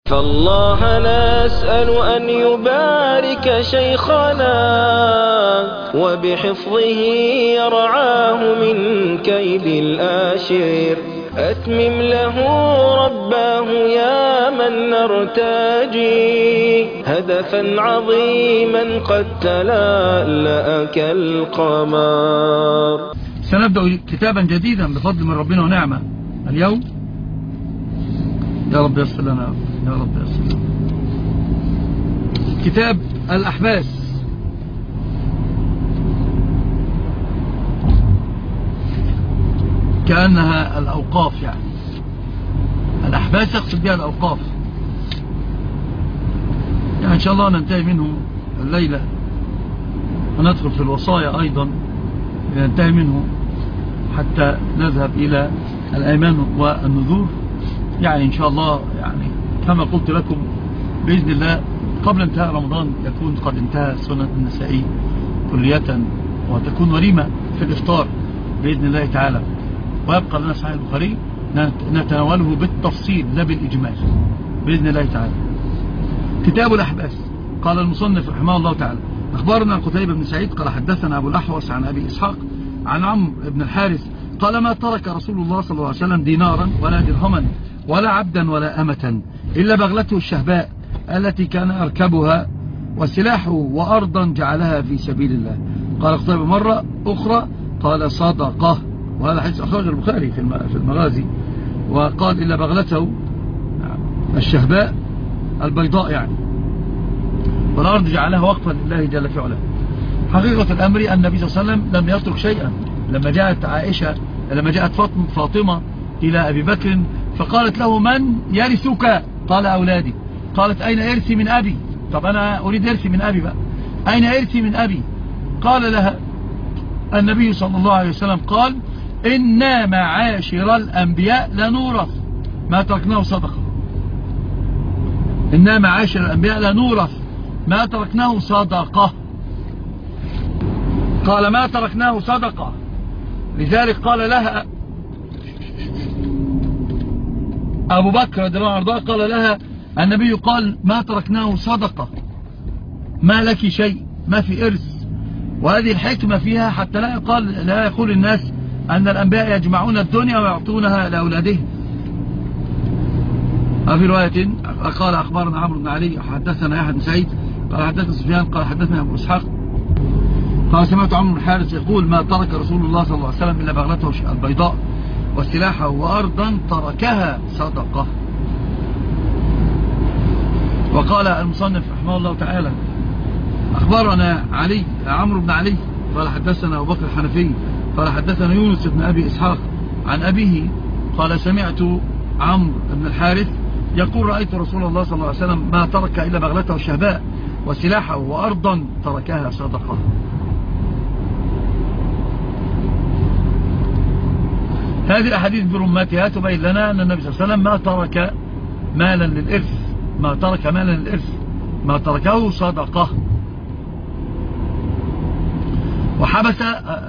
فالله نسأل أن يبارك شيخنا وبحفظه يرعاه من كيد الآشر. أتمم له رباه يا من نرتجي هدفا عظيما قد تلألأ كالقمر. سنبدأ كتابا جديدا بفضل من ربنا ونعمة اليوم. يا رب يسر لنا، يا رب يسر لنا. كتاب الأحباس. كأنها الأوقاف، يعني الأحباس يقصد بها الأوقاف. يعني إن شاء الله ننتهي منه الليلة وندخل في الوصايا أيضا ننتهي منه حتى نذهب إلى الأيمان والنذور. يعني إن شاء الله، يعني كما قلت لكم بإذن الله قبل انتهاء رمضان يكون قد انتهى سنة النسائي كلية، وتكون وليمة في الإفطار بإذن الله تعالى، ويبقى لنا صحيح البخاري نتناوله بالتفصيل لا بالإجمال بإذن الله تعالى. كتاب الأحباس. قال المصنف رحمه الله تعالى: أخبرنا قتيبة بن سعيد قال حدثنا أبو الأحوص عن أبي إسحاق عن عمرو بن الحارث قال: ما ترك رسول الله صلى الله عليه وسلم دينارا ولا درهما ولا عبدا ولا أمة إلا بغلته الشهباء التي كان أركبها وسلاحه وأرضا جعلها في سبيل الله. قال قتيبة مرة أخرى قال: صدقة. وهذا حديث أخرج البخاري في المغازي. وقال: إلا بغلته الشهباء البيضاء، يعني والأرض جعلها وقفا لله جل في علاه. حقيقة الأمر أن النبي صلى الله عليه وسلم لم يترك شيئا. لما جاءت فاطمة إلى أبي بكر فقالت له: من يرثك؟ قال: أولادي. قالت: أين إرثي من أبي؟ طب أنا أريد إرثي من أبي بقى، أين إرثي من أبي؟ قال لها النبي صلى الله عليه وسلم قال: إنا معاشر الأنبياء لنورث ما تركناه صدقة. إنا معاشر الأنبياء لنورث ما تركناه صدقة. قال: ما تركناه صدقة. لذلك قال لها أبو بكر رضي الله عنه، قال لها النبي قال: ما تركناه صدقة، ما لك شيء، ما في إرث. وهذه الحكمة فيها حتى لا يقول الناس أن الأنبياء يجمعون الدنيا ويعطونها لأولادهم. وفي رواية قال: أخبرنا عمرو بن علي حدثنا يحيى بن سعيد قال حدثنا سفيان قال حدثنا أبو إسحاق قال: سمعت عمرو بن الحارث يقول: ما ترك رسول الله صلى الله عليه وسلم إلا بغلته البيضاء وسلاحه وأرضا تركها صدقة. وقال المصنف رحمه الله تعالى: أخبرنا عمرو بن علي قال حدثنا أبو بكر الحنفي قال حدثنا يونس بن أبي إسحاق عن أبيه قال: سمعت عمرو بن الحارث يقول: رأيت رسول الله صلى الله عليه وسلم ما ترك إلا بغلته الشهباء وسلاحه وأرضا تركها صدقة. هذه الأحاديث برماتها تبين لنا أن النبي صلى الله عليه وسلم ما ترك مالا للإرث، ما تركه صدقة. وحبس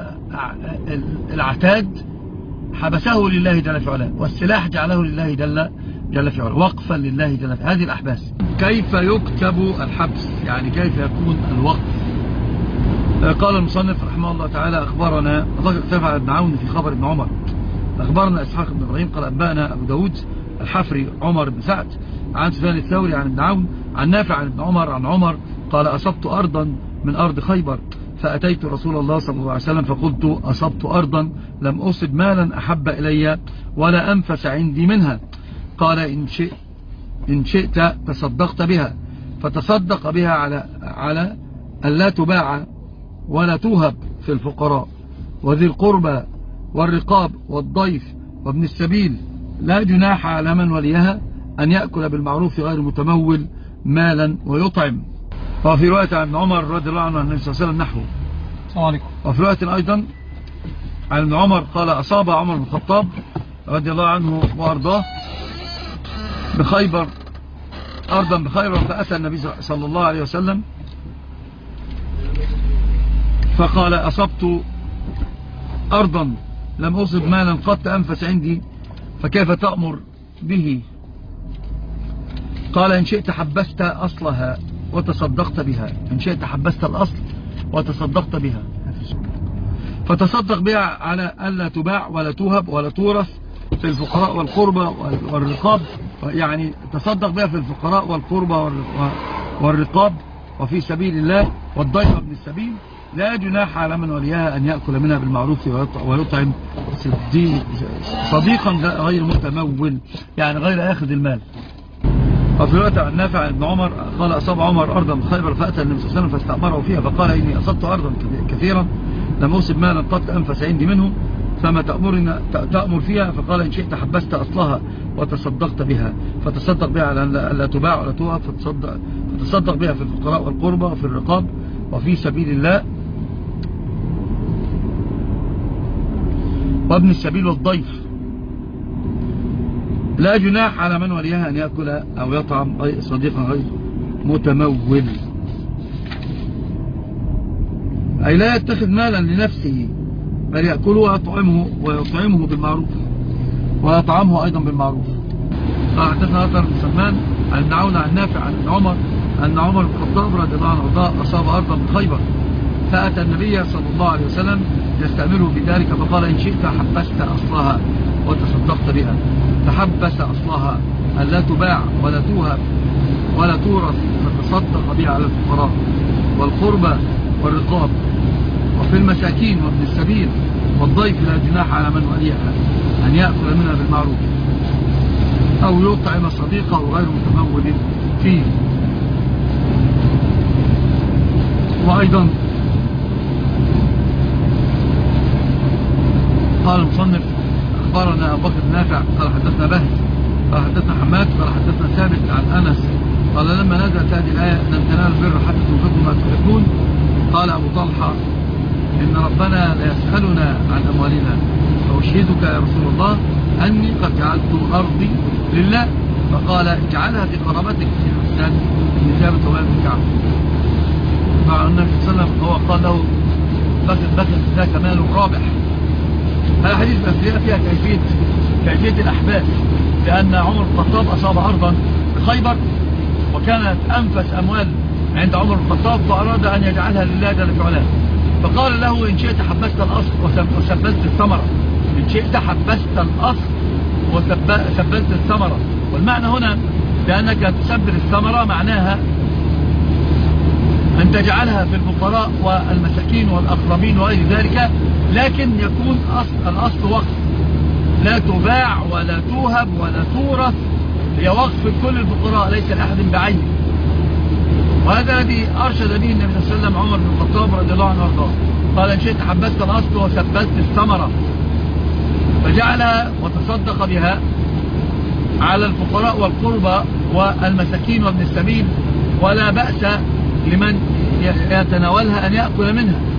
العتاد حبسه لله جل في علاه، والسلاح جعله لله جل في علاه وقفا لله جل في علاه. هذه الأحباس. كيف يكتب الحبس؟ يعني كيف يكون الوقف؟ قال المصنف رحمه الله تعالى: أخبرنا ذكر بن عون في خبر ابن عمر. أخبرنا إسحاق بن إبراهيم قال: أنبأنا أبو داود الحفري عمر بن سعد عن سفيان الثوري عن ابن عون عن نافع عن ابن عمر عن عمر قال: أصبت أرضا من أرض خيبر فأتيت رسول الله صلى الله عليه وسلم فقلت: أصبت أرضا لم أصب مالا أحب إلي ولا أنفس عندي منها. قال: إن شئت تصدقت بها. فتصدق بها على أن لا تباع ولا توهب في الفقراء وذي القربى والرقاب والضيف وابن السبيل، لا جناح على من وليها أن يأكل بالمعروف غير متمول مالا ويطعم. وفي رواية عن ابن عمر رضي الله عنه عن النبي صلى الله عليه وسلم نحوه. السلام عليكم. وفي رواية أيضا عن ابن عمر قال: أصاب عمر بن الخطاب رضي الله عنه وأرضاه بخيبر أرضا بخيبر، فأتى النبي صلى الله عليه وسلم فقال: أصبت أرضا لم أصب مالا قط أنفس عندي، فكيف تأمر به؟ قال إن شئت حبست أصلها وتصدقت بها، إن شئت حبست الأصل وتصدقت بها، فتصدق بها على ألا تباع ولا توهب ولا تورث في الفقراء والقربى والرقاب. يعني تصدق بها في الفقراء والقربى والرقاب وفي سبيل الله والضيف ابن السبيل. لا جناح على من وليها أن يأكل منها بالمعروف ويطعم صديقا غير متمول، يعني غير آخذ المال. وفي الوقت عن نافع عن ابن عمر قال أصاب عمر أرضا من خيبر فأتى النبي صلى الله عليه وسلم فاستأمره فيها فقال إني أصبت أرضا كثيرا لم أصب مالا قد أنفس عندي منه فما تأمر فيها؟ فقال إن شئت حبست أصلها وتصدقت بها، فتصدق بها على أن لا تباع ولا توهب، فتصدق بها في الفقراء والقربى وفي الرقاب وفي سبيل الله وابن السبيل والضيف. لا جناح على من وليها أن يأكل أو يطعم صديقا غير متمول، أي لا يتخذ مالا لنفسه بل يأكله ويطعمه بالمعروف ويطعمه أيضا بالمعروف. قال حدثنا أثر بن سلمان عن ابن عون عن نافع عن ابن عمر أن عمر بن الخطاب رضي الله عنه أصاب أرضا من خيبر فأتى النبي صلى الله عليه وسلم يستأمره بذلك فقال إن شئت حبست أصلها وتصدقت بها، فحبس أصلها أن لا تباع ولا توهب ولا تورث فتصدق بها على الفقراء والقربى والرقاب وفي المساكين وابن السبيل والضيف. لا جناح على من وليها أن يأكل منها بالمعروف أو يطعم صديقه غير متمول فيه. وأيضا قال المصنف أخبرنا أبو بكر نافع قال حدثنا بهز قال حدثنا حماد قال حدثنا ثابت عن أنس قال لما نزلت هذه الآية لن تنالوا البر حتى تنفقوا ما تحبون قال أبو طلحة إن ربنا ليسألنا عن أموالنا فأشهدك يا رسول الله أني قد جعلت أرضي لله. فقال اجعلها في قرابتك في حسان بن ثابت وابن كعب. مع النبي صلى الله عليه وسلم هو قال له بخل ذاك مال رابح. هذا حديث فيها كيفية الأحباب، لأن عمر بن الخطاب أصاب أرضا بخيبر وكانت أنفس أموال عند عمر بن الخطاب فأراد أن يجعلها لله جل في علاه، فقال له إن شئت حبست الأصل وسبلت الثمرة، إن شئت حبست الأصل وسبلت الثمرة. والمعنى هنا بأنك تسبل الثمرة معناها أن تجعلها في الفقراء والمساكين والأقربين وغير ذلك، لكن يكون الأصل وقف لا تباع ولا توهب ولا تورث، هي وقف كل الفقراء ليس لأحد بعينه. وهذا الذي أرشد به النبي صلى الله عليه وسلم عمر بن الخطاب رضي الله عنه وارضاه. قال إن شئت حبست الأصل وسبلت الثمرة، فجعلها وتصدق بها على الفقراء والقربى والمساكين وابن السبيل، ولا بأس لمن يتناولها أن يأكل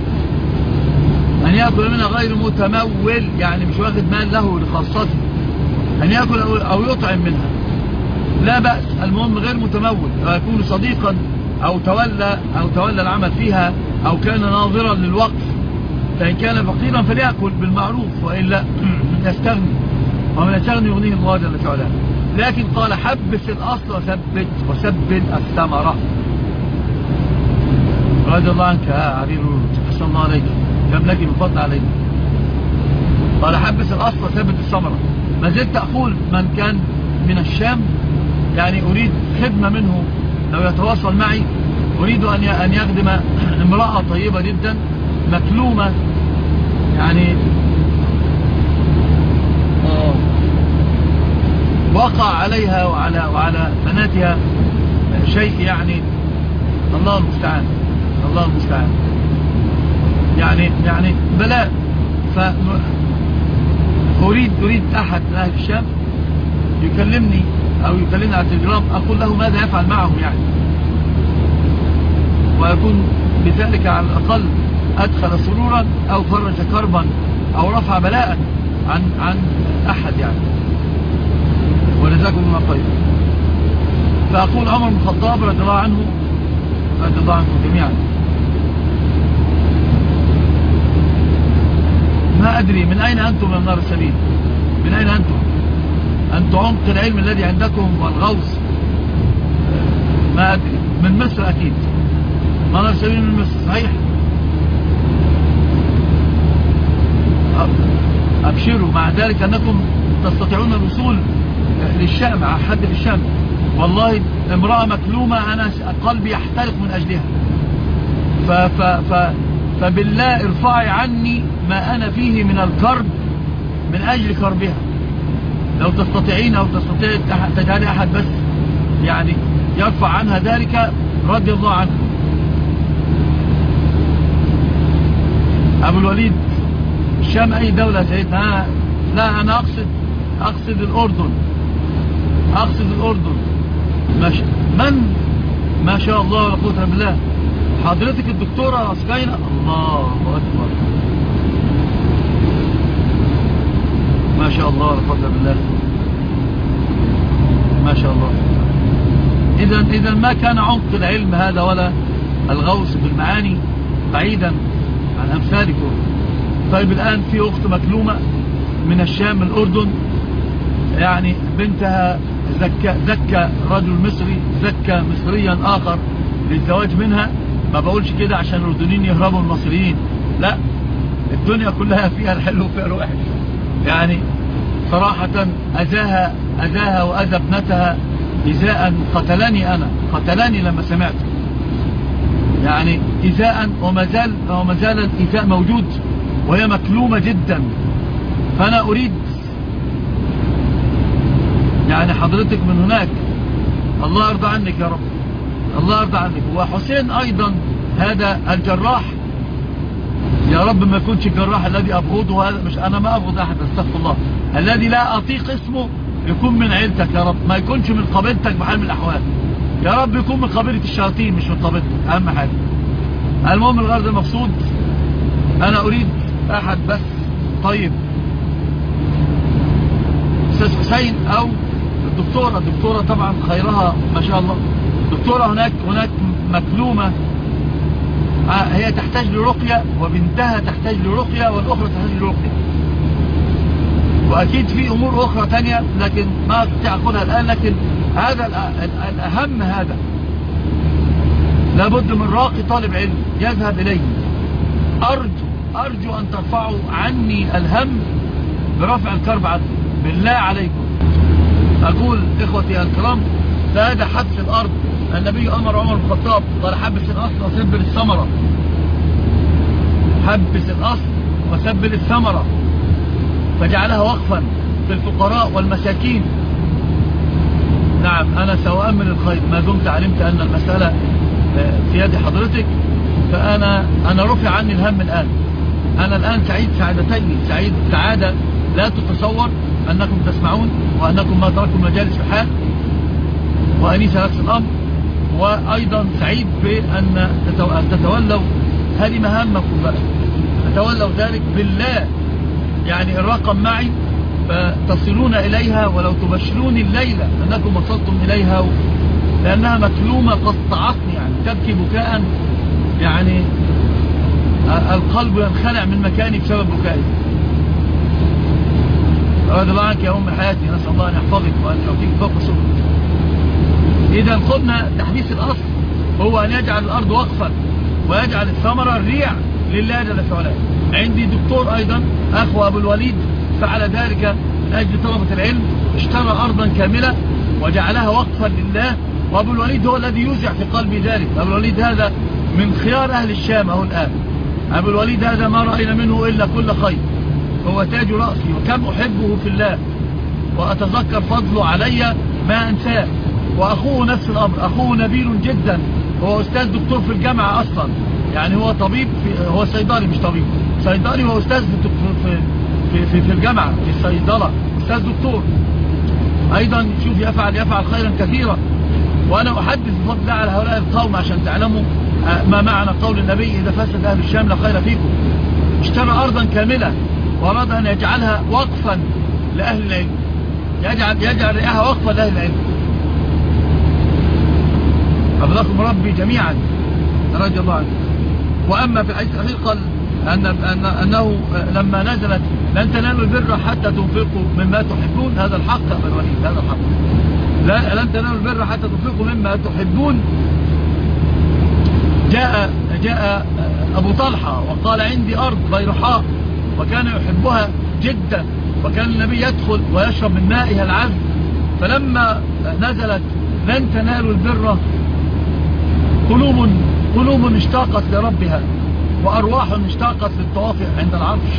منها غير متمول، يعني مش واخد مال له لخاصته، أن يأكل أو يطعم منها لا بأس، المهم غير متمول، يكون صديقا أو تولى العمل فيها أو كان ناظرا للوقف. فإن كان فقيرا فليأكل بالمعروف وإلا يستغني، ومن يستغني يغنيه الله جل وعلا. لكن قال حبس الأصل وثبت الثمرة. رضي الله عنك يا عبير حسن الله عليك، كم لك من فضل عليك. قال حبس الأصل وثبت الثمرة. ما زلت أقول من كان من الشام يعني أريد خدمة منه لو يتواصل معي، أريد أن يخدم امرأة طيبة جدا مكلومة، يعني وقع عليها وعلى بناتها شيء، يعني الله المستعان يعني بلاء. فأريد أحد من أهل الشام يكلمني أو يكلمني على التليجرام، أقول له ماذا يفعل معهم يعني، ويكون بذلك على الأقل أدخل سرورا أو فرج كربا أو رفع بلاء عن أحد يعني، ولذلكم الله خير. فأقول عمر بن الخطاب رضي الله عنه جميعا، ما أدري من أين أنتم من نار السبيل، من أين أنتم عمق العلم الذي عندكم والغوص مصر أكيد، ما نرسلين من مصر صحيح. أبشروا مع ذلك أنكم تستطيعون الوصول للشام، حد في الشام. والله امرأة مكلومة أنا قلبي يحترق من أجلها، فبالله ارفعي عني ما أنا فيه من الكرب من أجل كربها. لو تستطيعين أو تستطيع تجعلي أحد بس يعني يرفع عنها ذلك رضي الله عنه. أبو الوليد الشام أي دولة سيدنا؟ لا أنا أقصد الأردن، ماشي. من ما شاء الله ولا قوة إلا بالله، حضرتك الدكتورة سكينة، الله أكبر، ما شاء الله ولا قوة إلا بالله، ما شاء الله. إذا ما كان عمق العلم هذا ولا الغوص بالمعاني بعيدا عن أمثالكم. طيب الآن في أخت مكلومة من الشام من الأردن، يعني بنتها زكى رجل مصري، زكى مصريا آخر للزواج منها. ما بقولش كده عشان الأردنيين يهربوا المصريين، لا، الدنيا كلها فيها الحلو وفيها الوحش. يعني صراحة أذاها وأذى ابنتها إزاء قتلني لما سمعت، يعني إزاء وما زال الإزاء موجود وهي مكلومة جدا. فأنا أريد يعني حضرتك من هناك، الله يرضى عنك يا رب، الله يرضى عنك. وحسين أيضا هذا الجراح، يا رب ما يكونش الجراح الذي أبغضه، هذا مش أنا ما أبغض أحد، استغفر الله، الذي لا أطيق اسمه يكون من عيلتك يا رب، ما يكونش من قبيلتك بحال من الأحوال يا رب، يكون من قبيلة الشياطين مش من قبيلتك، أهم حاجة. المهم الغرض المقصود، أنا أريد أحد بس. طيب أستاذ حسين أو الدكتورة طبعا خيرها ما شاء الله، دكتورة هناك مكلومة، هي تحتاج لرقية وبنتها تحتاج لرقية والأخرى تحتاج لرقية، وأكيد في أمور أخرى تانية لكن ما أستطيع أقولها الآن. لكن هذا الأهم، هذا لابد من راقي طالب علم يذهب إليه. أرجو أن ترفعوا عني الهم برفع الكرب عنه بالله عليكم. أقول إخوتي الكرام، فهذا حبس الأرض. النبي أمر عمر بن الخطاب قال حبس الأصل وسبل الثمرة، حبس الأصل وسبل الثمرة، فجعلها وقفا في الفقراء والمساكين. نعم أنا سأؤمن الخير ما دمت علمت أن المسألة في يد حضرتك، فأنا رفع عني الهم الآن. أنا الآن سعيد سعادتين، سعيد سعادة لا تتصور أنكم تسمعون وأنكم ما تركتم مجالس في حال، وأنيس نفس الأمر. وأيضا سعيد بأن تتولوا هذه مهامكم بقى، تتولوا ذلك بالله. يعني الرقم معي فتصلون إليها، ولو تبشروني الليلة أنكم وصلتم إليها، لأنها مكلومة قطعتني، يعني تبكي بكاء يعني القلب ينخلع من مكاني بسبب بكائي. رضي الله عنك يا أم حياتي، نسأل الله أن يحفظك وأن يعطيك فوق صدرك. إذا قلنا تحديث الأصل هو أن يجعل الأرض وقفا ويجعل الثمرة الريع لله جل في علاه. عندي دكتور أيضا أخو أبو الوليد فعل ذلك من أجل طلبة العلم، اشترى أرضا كاملة وجعلها وقفا لله، وأبو الوليد هو الذي يوزع في قلبي ذلك. أبو الوليد هذا من خيار أهل الشام أهو الآن. أبو الوليد هذا ما رأينا منه إلا كل خير، هو تاج رأسي وكم أحبه في الله، وأتذكر فضله علي ما أنساه. وأخوه نفس الأمر، أخوه نبيل جدا، هو أستاذ دكتور في الجامعة أصلا، يعني هو طبيب هو صيدلي مش طبيب، صيدلي وأستاذ في الجامعة في الصيدلة، أستاذ دكتور أيضا. شوف يفعل خيرا كثيرا. وأنا أحدث بفضل الله على هؤلاء القوم عشان تعلموا ما معنى قول النبي إذا فسد أهل الشام لا خير فيكم. اشترى أرضا كاملة وأراد أن يجعلها وقفا لأهل العلم، يجعل رئاها وقفا لأهل العلم. أبلغكم ربي جميعا رضي الله عنه. وأما في الحديث الأخير قال أنه لما نزلت لن تنالوا البر حتى تنفقوا مما تحبون، هذا الحق يا الوليد، هذا الحق. لن تنالوا البر حتى تنفقوا مما تحبون جاء أبو طلحة وقال عندي أرض بيرحاء، وكان يحبها جدا، وكان النبي يدخل ويشرب من مائها العذب. فلما نزلت لن تنالوا البر قلوب اشتاقت لربها، وأرواح اشتاقت للطواف عند العرش،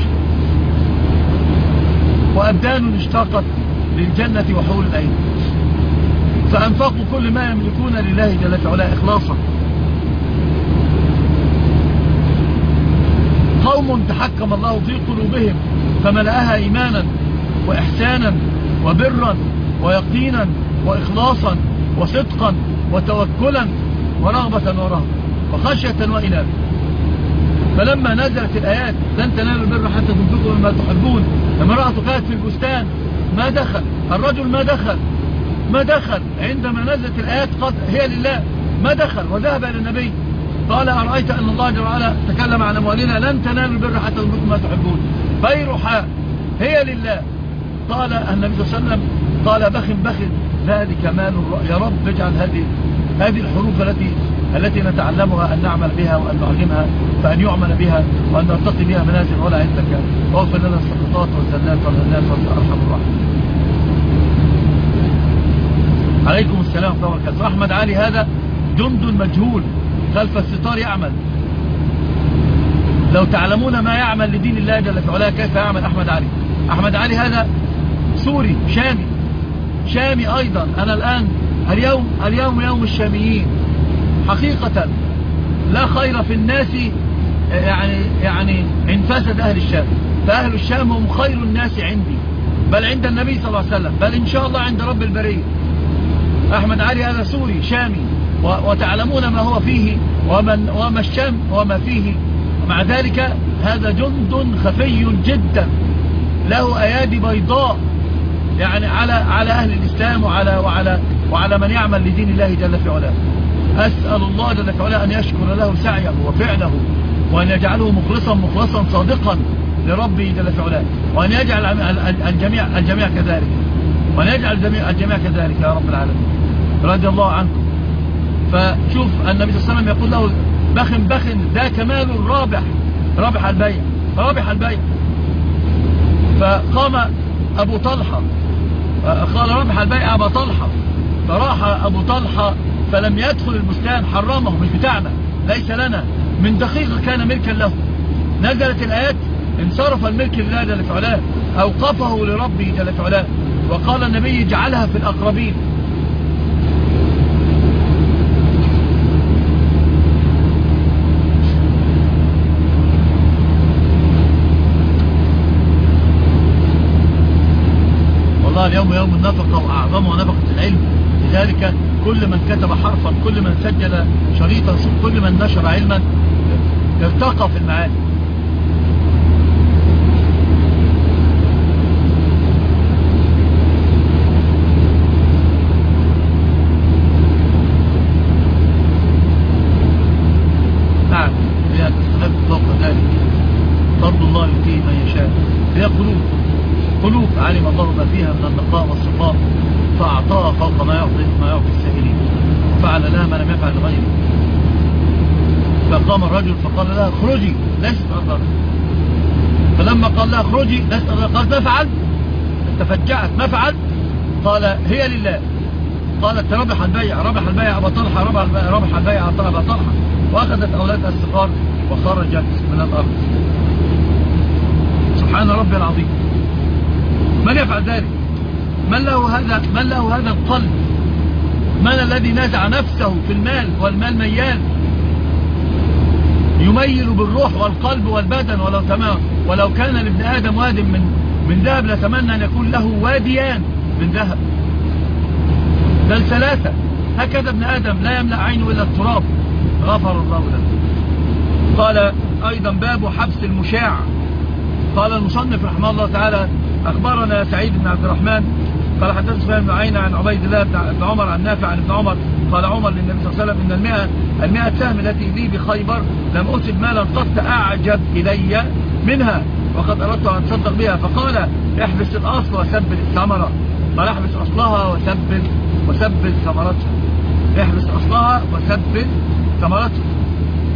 وأبدان اشتاقت للجنة وحور العين، فأنفقوا كل ما يملكون لله جل وعلا إخلاصا. قوم تحكم الله في قلوبهم فملأها إيمانا وإحسانا وبرا ويقينا وإخلاصا وصدقا وتوكلا ورغبة ورهبة وخشية وإنابة. فلما نزلت الآيات لن تنالوا البر حتى تنفقوا مما تحبون، امرأة كانت في البستان ما دخل، الرجل ما دخل عندما نزلت الآيات قد هي لله، ما دخل وذهب إلى النبي قال أرأيت أن الله جل وعلا تكلم عن أموالنا لن تنالوا البر حتى تنفقوا ما تحبون بيرحاء هي لله. قال النبي صلى الله عليه وسلم قال بخ ذلك مال يا رب اجعل هذه الحروف التي نتعلمها أن نعمل بها وأن نعلمها، فأن يعمل بها وأن نرتقي بها منازل ولا عندك، واغفر لنا السقطات والزلات والهلات وأنت أرحم الراحمين. عليكم السلام ورحمة الله وبركاته. أحمد علي هذا جند مجهول خلف الستار يعمل، لو تعلمون ما يعمل لدين الله جل وعلا كيف يعمل أحمد علي. أحمد علي هذا سوري شامي أيضا. أنا الآن اليوم يوم الشاميين حقيقة، لا خير في الناس يعني إن فسد أهل الشام، فأهل الشام هم خير الناس عندي، بل عند النبي صلى الله عليه وسلم، بل إن شاء الله عند رب البرية. أحمد علي هذا سوري شامي، وتعلمون ما هو فيه وما الشام وما فيه. مع ذلك هذا جند خفي جدا له أيادي بيضاء يعني على أهل الإسلام وعلى من يعمل لدين الله جل في علاه. أسأل الله جل في علاه أن يشكر له سعيه وفعله، وأن يجعله مخلصا صادقا لربه جل في علاه، وأن يجعل الجميع كذلك، وأن يجعل الجميع كذلك يا رب العالمين. رضي الله عنكم. فشوف النبي صلى الله عليه وسلم يقول له بخ ذاك مال رابح البيع. فقام أبو طلحة قال رابح البيع أبا طلحة، فراح أبو طلحة فلم يدخل البستان، حرمه، مش بتاعنا، ليس لنا، من دقيقة كان ملكا له. نزلت الآيات انصرف الملك لله جل في علاه، أوقفه لربه جل في علاه، وقال النبي اجعلها في الأقربين. والله اليوم يوم النفقة وأعظمها نفقة العلم، لذلك كل من كتب حرفا، كل من سجل شريطا، كل من نشر علما ارتقى في المعاني. نعم، هي تستحق فوق ذلك، فضل الله يؤتيه من يشاء. هي قلوب علم الله ما فيها من النقاء والصفاء فأعطاها فوق ما يعطي السائلين، وفعل لها ما لم يفعل لغيره. فقام الرجل فقال لها اخرجي ليست أرضا، فلما قال لها اخرجي ليست أرضا قالت ما فعلت؟ تفجعت ما فعلت؟ قال هي لله. قالت ربح البيع أبا طلحة، ربح البيع أبا طلحة، وأخذت أولادها الصغار وخرجت من الأرض. سبحان ربي العظيم. من يفعل ذلك؟ من له هذا القلب؟ من الذي نزع نفسه في المال والمال ميال، يميل بالروح والقلب والبدن، ولو كان لابن آدم واد من ذهب لتمنى أن يكون له واديان من ذهب، بل ثلاثة. هكذا ابن آدم لا يملأ عينه إلا التراب، غفر الله له. قال أيضا باب حبس المشاع. قال المصنف رحمه الله تعالى أخبرنا سعيد بن عبد الرحمن قال حدثنا سفيان بن عيينة عن عبيد الله بن عمر عن نافع عن ابن عمر قال عمر للنبي صلى الله عليه وسلم إن المئة سهم التي لي بخيبر لم أصب مالا قط أعجب إلي منها، وقد أردت أن أتصدق بها. فقال احبس الأصل وسبل الثمرة. قال احبس أصلها وسبل ثمرتها. احبس أصلها وسبل ثمرتها.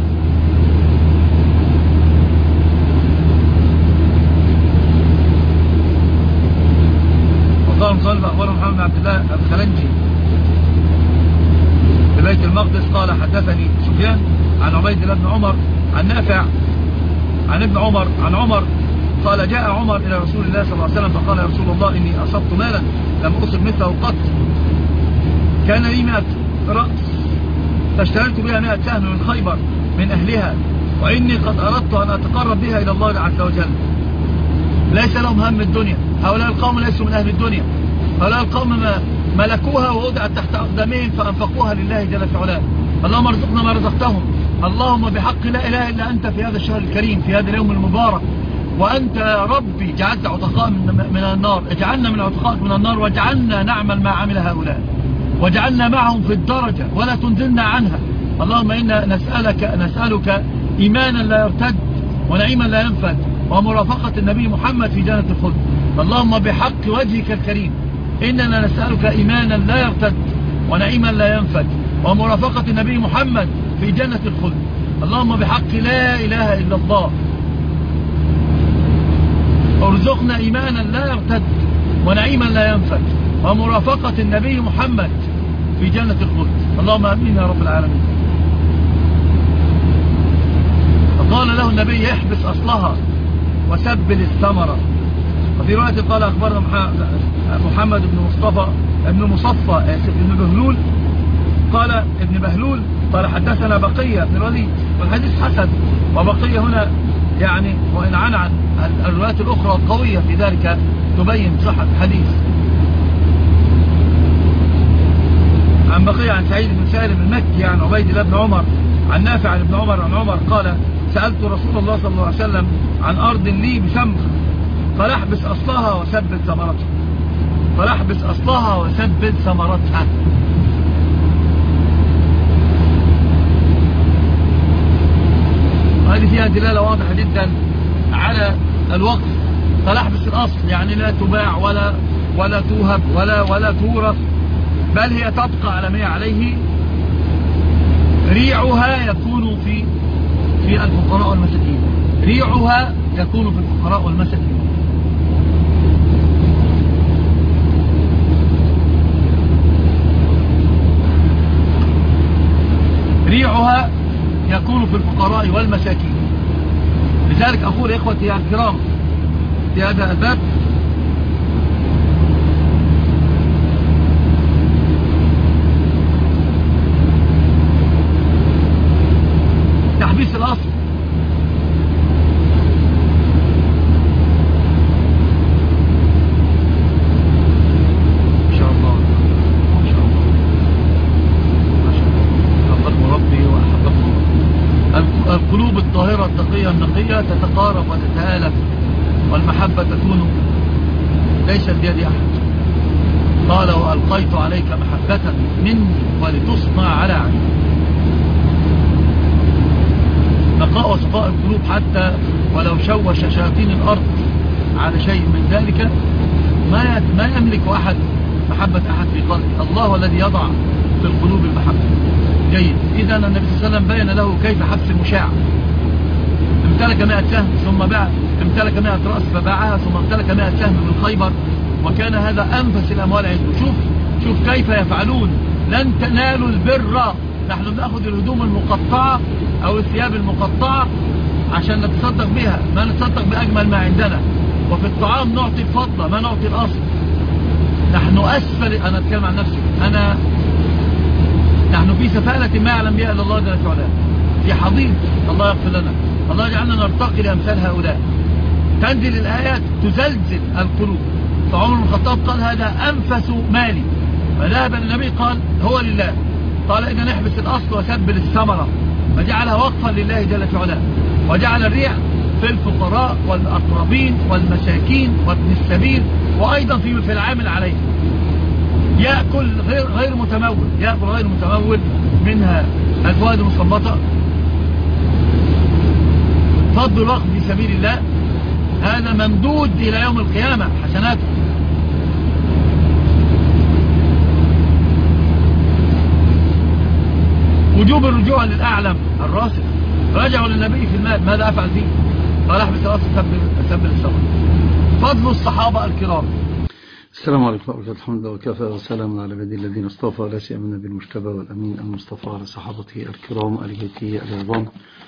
بن عبد الله الخلنجي ببيت المقدس قال حدثني سفيان عن عبيد الله بن عمر عن نافع عن ابن عمر عن عمر قال جاء عمر إلى رسول الله صلى الله عليه وسلم فقال يا رسول الله إني أصبت مالا لم أصب مثله قط، كان لي 100 رأس فاشتريت بها 100 سهم من خيبر من أهلها، وإني قد أردت أن أتقرب بها إلى الله عز وجل. ليس لهم هم الدنيا، هؤلاء القوم ليسوا من أهل الدنيا، هؤلاء القوم ملكوها ووضعت تحت أقدامهم فأنفقوها لله جل في علاه. اللهم ارزقنا ما رزقتهم، اللهم بحق لا إله إلا أنت في هذا الشهر الكريم في هذا اليوم المبارك، وأنت يا ربي جعلت عتقاء من النار، اجعلنا من عتقاء من النار واجعلنا نعمل ما عمل هؤلاء واجعلنا معهم في الدرجة ولا تنزلنا عنها. اللهم إنا نسألك إيمانا لا يرتد ونعيما لا ينفد ومرافقة النبي محمد في جنة الخلد. اللهم بحق وجهك الكريم إننا نسألك إيمانا لا يرتد ونعيما لا ينفد ومرافقة النبي محمد في جنة الخلد. اللهم بحق لا إله إلا الله ارزقنا إيمانا لا يرتد ونعيما لا ينفد ومرافقة النبي محمد في جنة الخلد. اللهم أمين يا رب العالمين. فقال له النبي احبس أصلها وسبل الثمرة. وفي رواية قال أخبرنا محمد بن مصفى بن بهلول قال ابن بهلول قال حدثنا بقية بن الوليد، والحديث حسن، وبقية هنا يعني وإن عن الروايات الأخرى القوية في ذلك تبين صحة الحديث. عن بقية عن سعيد بن سالم المكي عن عبيد الله بن عمر عن نافع عن ابن عمر عن عمر قال سألت رسول الله صلى الله عليه وسلم عن أرض لي بسمخ فلأحبس أصلها وسبل ثمرتها، فلأحبس أصلها وسبل ثمرتها. وهذه فيها دلالة واضحة جدا على الوقف. فلأحبس الأصل يعني لا تباع ولا توهب ولا تورث، بل هي تبقى على ما هي عليه. ريعها يكون في الفقراء والمساكين، ريعها يكون في الفقراء والمساكين. ريعها يكون في الفقراء والمساكين. لذلك أقول إخوتي الكرام في هذا الباب تحبيس الأصل إن شاء الله إن شاء الله ما شاء الله. حبكم ربي وأحبكم ربي. القلوب الطاهرة التقية النقية تتقارب وتتآلف، والمحبة تكون ليست بيد أحد. قال وألقيت عليك محبة مني ولتصنع على عيني. نقاء وصفاء القلوب حتى ولو شوش شياطين الأرض على شيء من ذلك ما يملك أحد محبة أحد في قلبه. الله الذي يضع في القلوب المحبة. جيد. إذن النبي صلى الله عليه وسلم بين له كيف حبس المشاع. امتلك 100 سهم ثم باع، امتلك 100 رأس فباعها ثم امتلك 100 سهم من خيبر، وكان هذا أنفس الأموال عنده. شوف كيف يفعلون. لن تنالوا البر. نحن بنأخذ الهدوم المقطعة أو الثياب المقطعة عشان نتصدق بها، ما نتصدق بأجمل ما عندنا. وفي الطعام نعطي الفضة ما نعطي الأصل. نحن أسفل، أنا أتكلم عن نفسي، نحن في سفالة ما يعلم بها إلا الله جل وعلا، في حضيض. الله يغفر لنا، الله يجعلنا نرتقي لأمثال هؤلاء. تنزل الآيات تزلزل القلوب. فعمر بن الخطاب قال هذا أنفس مالي، فذهب النبي قال هو لله. قال إذا نحبس الأصل وسبل الثمرة، فجعلها وقفا لله جل وعلا، وجعل الريع في الفقراء والأقربين والمساكين وابن السبيل، وأيضا في العامل عليه. يأكل غير متمول منها الفوائد المثبطة. فضل الوقت في سبيل الله هذا ممدود إلى يوم القيامة حسناته. وجوب الرجوع للأعلم الراسخ. رجعوا للنبي في المال، ماذا أفعل فيه؟ قال احبس الأصل سبل الثمر. فضل الصحابة الكرام. السلام عليكم ورحمة الله. الحمد لله وكفى وسلام على عباده الذين اصطفى، لا سيما النبي المجتبى والأمين المصطفى على صحابته الكرام آل بيته العظام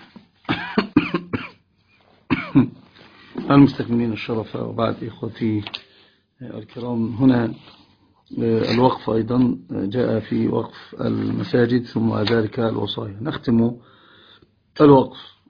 المستكملين الشرف. وبعد إخوتي الكرام، هنا الوقف أيضا جاء في وقف المساجد ثم ذلك الوصايا. نختم الوقف.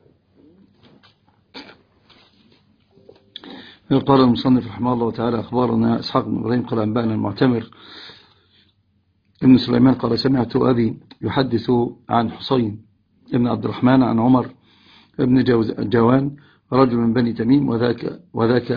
قال المصنف رحمه الله تعالى: أخبارنا إسحاق بن إبراهيم قال أنبأنا المعتمر ابن سليمان قال سمعت أبي يحدث عن حسين ابن عبد الرحمن عن عمر ابن جوان رجل من بني تميم، وذاك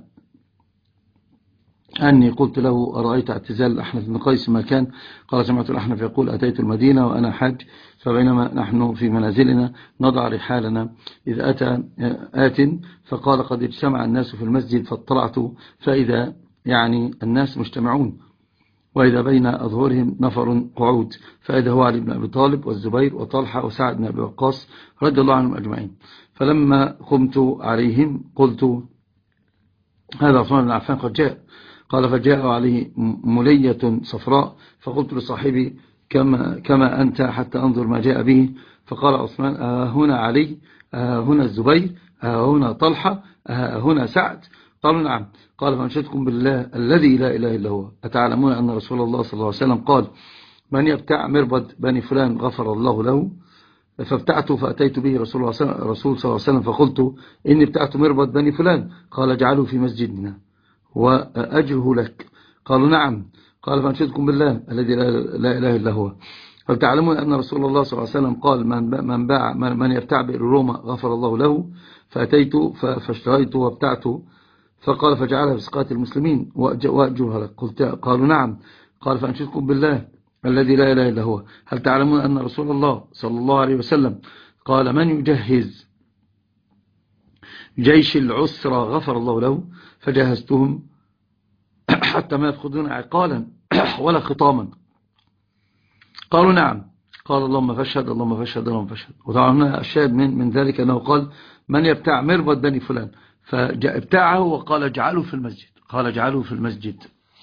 أني قلت له: أرأيت اعتزال الأحنف بن قيس ما كان؟ قال: سمعت الأحنف يقول: أتيت المدينة وأنا حج، فبينما نحن في منازلنا نضع رحالنا إذ أتى آت فقال: قد اجتمع الناس في المسجد، فاطلعت فإذا الناس مجتمعون، وإذا بين أظهرهم نفر قعود، فإذا هو علي بن أبي طالب والزبير وطلحة وسعد بن أبي وقاص رضي الله عنهم أجمعين. فلما قمت عليهم قلت: هذا عثمان بن عفان قد جاء. قال: فجاء عليه ملية صفراء، فقلت لصاحبي: كما أنت حتى أنظر ما جاء به. فقال عثمان: هنا علي، هنا الزبير، هنا طلحة، هنا سعد. قالوا: نعم. قال: فأنشدكم بالله الذي لا إله إلا هو، أتعلمون أن رسول الله صلى الله عليه وسلم قال: من يبتاع مربد بني فلان غفر الله له؟ فابتعت فأتيت به رسول صلى الله عليه وسلم فقلت: إني ابتعت مربد بني فلان. قال: اجعله في مسجدنا وأجره لك. قالوا: نعم. قال: فأنشدكم بالله الذي لا إله إلا هو، هل تعلمون أن رسول الله صلى الله عليه وسلم قال: من يبتاع بئر روما غفر الله له؟ فأتيت فاشتريت وابتعت. فقال: فجعلها في سقاية المسلمين وأجرها لك. قالوا: نعم. قال: فأنشدكم بالله الذي لا إله إلا هو، هل تعلمون أن رسول الله صلى الله عليه وسلم قال: من يجهز جيش العسرى غفر الله له؟ فجهزتهم حتى ما يفقدون عقالا ولا خطاما. قالوا: نعم. قال: اللهم فاشهد، اللهم فاشهد، اللهم فاشهد. وطبعا هنا الشاهد من ذلك أنه قال: من يبتاع مربد بني فلان، فابتاعه وقال: اجعله في المسجد. قال: اجعله في المسجد.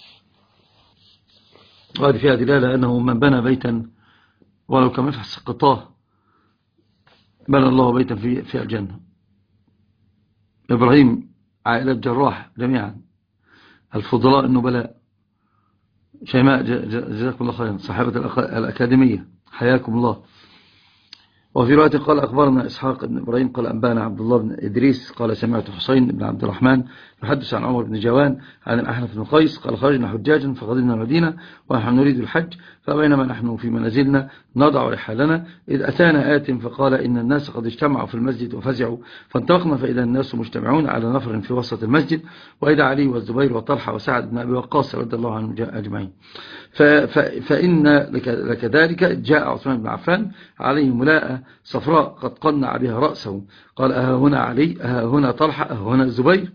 وهذه فيها دلالة أنه من بنى بيتا ولو كمفحص قطاه بنى الله بيتا في الجنة. إبراهيم، عائلة جراح جميعا، الفضلاء النبلاء، شيماء جزاكم الله خيرا، صاحبة الأكاديمية، حياكم الله. وفي رواية قال: أخبرنا إسحاق بن إبراهيم قال أنبانا عبد الله بن إدريس قال سمعت حسين بن عبد الرحمن يحدث عن عمر بن جوان عن الأحنف بن قيس قال: خرجنا حجاجا فقدمنا المدينة ونحن نريد الحج، فبينما نحن في منازلنا نضع رحالنا إذ أتانا آت فقال: إن الناس قد اجتمعوا في المسجد وفزعوا، فانطلقنا فإذا الناس مجتمعون على نفر في وسط المسجد، وإذا علي والزبير وطلحة وسعد بن أبي وقاص رضي الله عنهم أجمعين. فإن لك ذلك جاء عثمان بن عفان عليه ملاءة صفراء قد قنع بها رأسه. قال: هنا علي، هنا طلحة، هنا الزبير،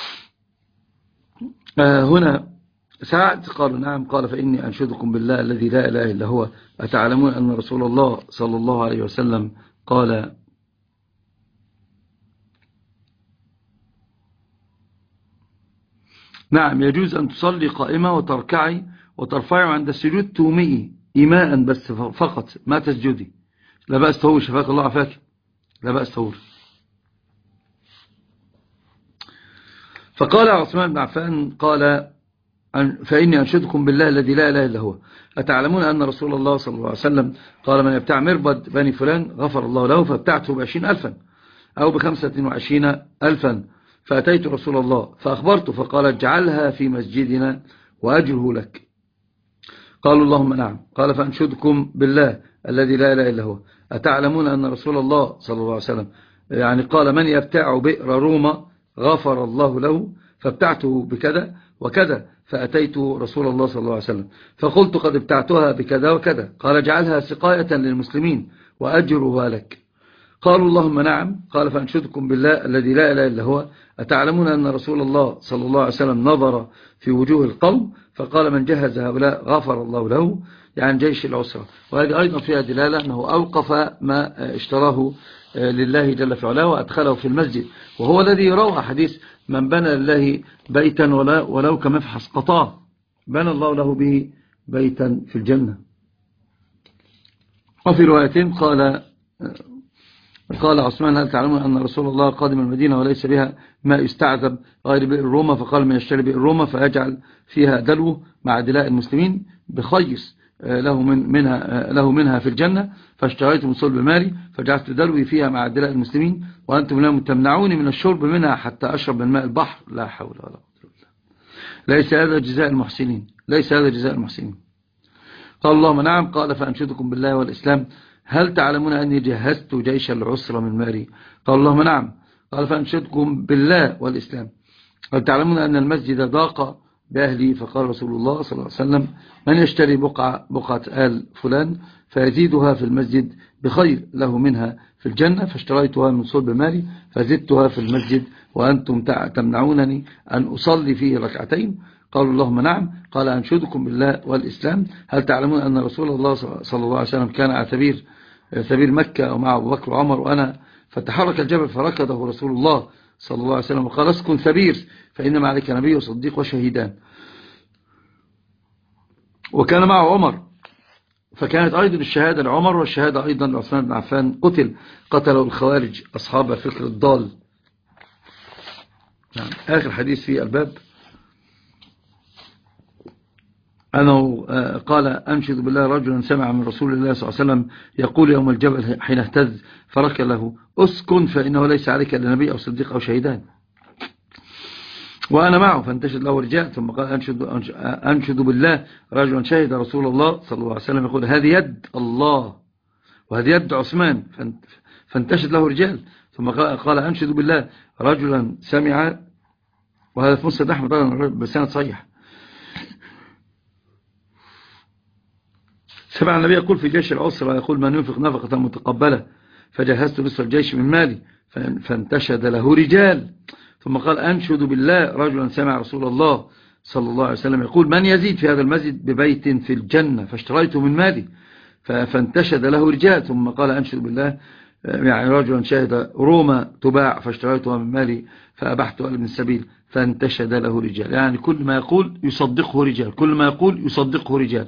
هنا سعد. قالوا: نعم. قال: فإني أنشدكم بالله الذي لا إله إلا هو، أتعلمون أن رسول الله صلى الله عليه وسلم قال: نعم، يجوز أن تصلي قائمة وتركعي وترفعي عند السجود تومئي إيماء بس فقط، ما تسجدي. لا بأس تهور، شفاك الله عفاك، لا بأس تهور. فقال عثمان بن عفان قال: فإني أنشدكم بالله الذي لا إله إلا هو، أتعلمون أن رسول الله صلى الله عليه وسلم قال: من يبتاع مربد بني فلان غفر الله له؟ فابتعته ب20,000 أو ب25,000. فأتيت رسول الله فأخبرته فقال: اجعلها في مسجدنا وأجره لك. قالوا: اللهم نعم. قال: فأنشدكم بالله الذي لا إله إلا هو، أتعلمون أن رسول الله صلى الله عليه وسلم قال: من يبتاع بئر روما غفر الله له؟ فابتعته بكذا وكذا. فأتيت رسول الله صلى الله عليه وسلم فقلت: قد ابتعتها بكذا وكذا. قال: اجعلها سقاية للمسلمين وأجرها لك. قالوا اللهم نعم. قال فأنشدكم بالله الذي لا إله إلا هو أتعلمون أن رسول الله صلى الله عليه وسلم نظر في وجوه القوم فقال من جهز هؤلاء غفر الله له، يعني جيش العسرة. وهذه أيضا فيها دلالة أنه أوقف ما اشتراه لله جل في علاه وأدخله في المسجد، وهو الذي يروى حديث من بنى لله بيتا ولو كمفحص قطاه بنى الله له به بيتا في الجنة. وفي روايتين قال عثمان هل تعلمون أن رسول الله قادم المدينة وليس بها ما يستعذب غير بئر روما، فقال من يشتري بئر روما فيجعل فيها دلو مع دلاء المسلمين بخيص له منها في الجنة، فاشتريت من صلب مالي فجعلت دلوي فيها مع دلاء المسلمين وأنتم لا تمنعوني من الشرب منها حتى أشرب من ماء البحر. لا حول ولا قوة إلا بالله. ليس هذا جزاء المحسنين، ليس هذا جزاء المحسنين. قال اللهم نعم. قال فأنشدكم بالله والإسلام هل تعلمون أني جهزت جيش العسرة من مالي؟ قال اللهم نعم. قال فأنشدكم بالله والإسلام هل تعلمون أن المسجد ضاق بأهلي؟ فقال رسول الله صلى الله عليه وسلم من يشتري بقعة آل فلان فيزيدها في المسجد بخير له منها في الجنة، فاشتريتها من صلب مالي فزدتها في المسجد وأنتم تمنعونني أن أصلي فيه ركعتين. قالوا اللهم نعم. قال أنشدكم بالله والإسلام هل تعلمون أن رسول الله صلى الله عليه وسلم كان على ثبير مكة ومع أبو بكر وعمر وأنا، فتحرك الجبل فركضه رسول الله صلى الله عليه وسلم وقال اسكن ثبير فإنما عليك نبي وصديق وشهيدان. وكان معه عمر فكانت أيضا الشهادة لعمر والشهادة أيضا لعثمان بن عفان قتلوا الخوارج أصحاب فكر الضال. يعني آخر حديث في الباب أنه قال أنشد بالله رجلا سمع من رسول الله صلى الله عليه وسلم يقول يوم الجبل حين اهتز فرك له اسكن فإنه ليس عليك إلا نبي أو صديق أو شهيدان. وأنا معه فانتشد له رجاء ثم قال أنشد بالله رجلا شهد رسول الله صلى الله عليه وسلم يقول هذه يد الله وهذه يد عثمان، فانتشد له رجال ثم قال أنشد بالله رجلا سمع، وهذا في مسند أحمد بسند صحيح، سمع النبي يقول في جيش العسرة يقول من ينفق نفقة متقبلة فجهزت نصف الجيش من مالي، فانتشد له رجال ثم قال أنشد بالله رجلا سمع رسول الله صلى الله عليه وسلم يقول من يزيد في هذا المسجد ببيت في الجنة فاشتريته من مالي، فانتشد له رجال ثم قال أنشد بالله يعني رجلا شهد روما تباع فاشتريتها من مالي فأبحتها من السبيل فانتشد له رجال. يعني كل ما يقول يصدقه رجال، كل ما يقول يصدقه رجال.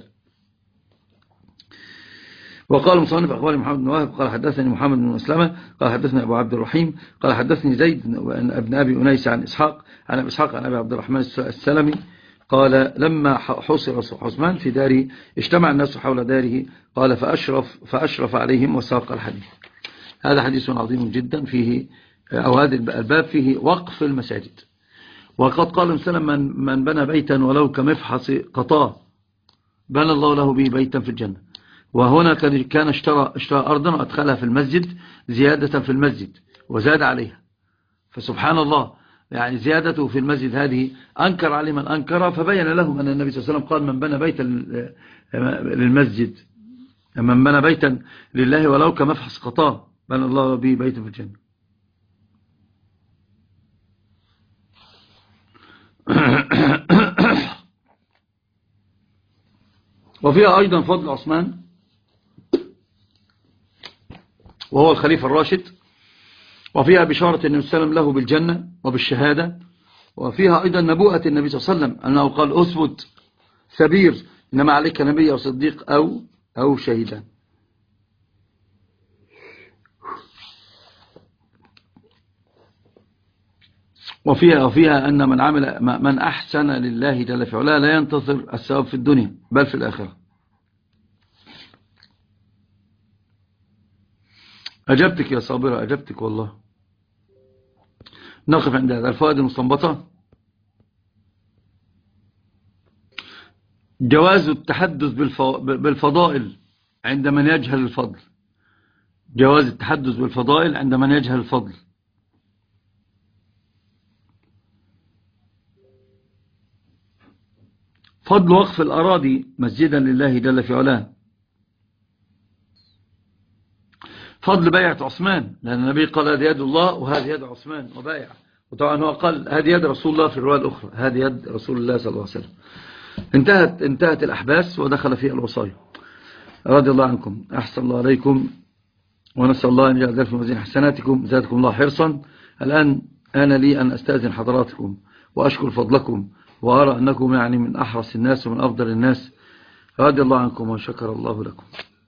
وقال مصنف أخباري محمد بن وهب قال حدثني محمد بن مسلمة قال حدثني أبو عبد الرحيم قال حدثني زيد بن أبي أنيس عن إسحاق عن أبي عبد الرحمن السلمي قال لما حصر عثمان في داره اجتمع الناس حول داره قال فأشرف عليهم وساق الحديث. هذا حديث عظيم جدا فيه أو هذا الباب فيه وقف المساجد. وقد قال مسلم من بنى بيتا ولو كمفحص قطاه بنى الله له به بيتا في الجنة. وهنا كان اشترى أرضا وأدخلها في المسجد زيادة في المسجد وزاد عليها، فسبحان الله يعني زيادته في المسجد هذه أنكر عليه من أنكر، فبين لهم أن النبي صلى الله عليه وسلم قال من بنى بيتا للمسجد من بنى بيتا لله ولو كمفحص قطاه بنى الله به بيتا في الجنة. وفيها أيضا فضل عثمان وهو الخليفة الراشد، وفيها بشارة النبي صلى الله عليه وسلم له بالجنة وبالشهادة، وفيها أيضا نبوءة النبي صلى الله عليه وسلم أنه قال أثبت سبير إنما عليك نبي أو صديق أو شهيدا. وفيها أن من أحسن لله جل في علاه لا ينتظر الثواب في الدنيا بل في الآخرة. أجبتك يا صابرة أجبتك والله. نقف عند هذا الفوائد المستنبطة. جواز التحدث بالفضائل عند من يجهل الفضل. جواز التحدث بالفضائل عند من يجهل الفضل. فضل وقف الأراضي مسجدا لله جل في علاه. فضل بيعة عثمان، لأن النبي قال هذه يد الله وهذه يد عثمان وبايع، وطبعا هو قال هذه يد رسول الله في الرواية الأخرى، هذه يد رسول الله صلى الله عليه وسلم. انتهت الأحباس ودخل فيها الوصايا. رضي الله عنكم، أحسن الله عليكم، ونسأل الله أن يجعل ذلك في موازين حسناتكم، زادكم الله حرصا. الآن أنا لي أن أستأذن حضراتكم وأشكر فضلكم، وأرى أنكم يعني من أحرص الناس ومن أفضل الناس. رضي الله عنكم وشكر الله لكم.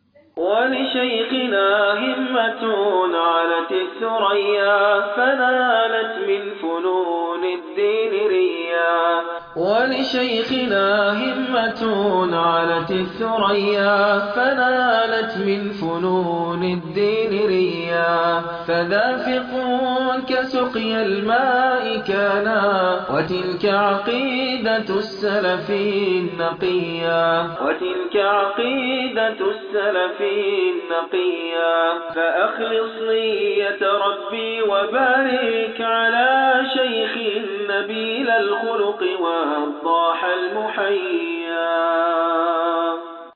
ولشيخنا همة علت الثريا فنالت من فنون الدين ريا. ولشيخنا همة علت الثريا فنالت من فنون الدين ريا. فذافق كسقي الماء كانا وتلك عقيدة السلف النقيا. وتلك عقيدة السلف النقيا. فأخلص نية ربي وبارك على شيخ نبيل الخلق والضاح المحيا.